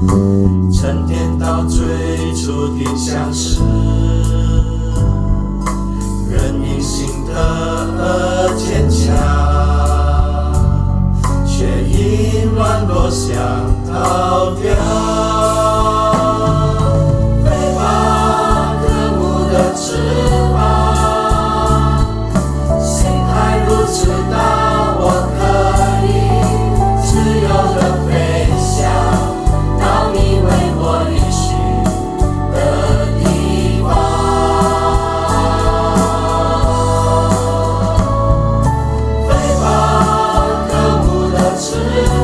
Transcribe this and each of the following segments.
沉淀到最初的相识，人因心的坚强，却因软弱想逃掉。飞吧，可恶的翅膀，心还如此大，我可以自由地飞翔到你为我预许的地方。飞吧，可恶的翅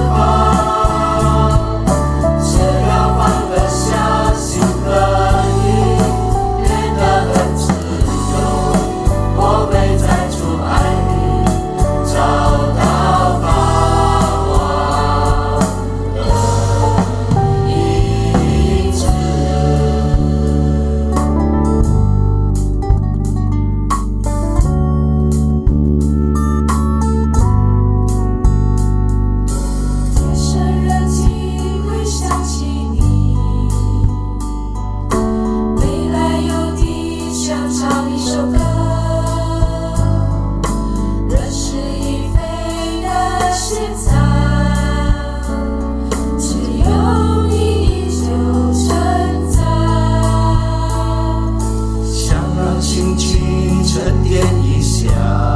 膀，只要放得下，心可以变得很自由。我会在主爱里找到发光的影子。夜深人静会想起你，未来有地想唱一首歌，人是已非的心脏，只有你依旧存在。想让心情沉淀一下，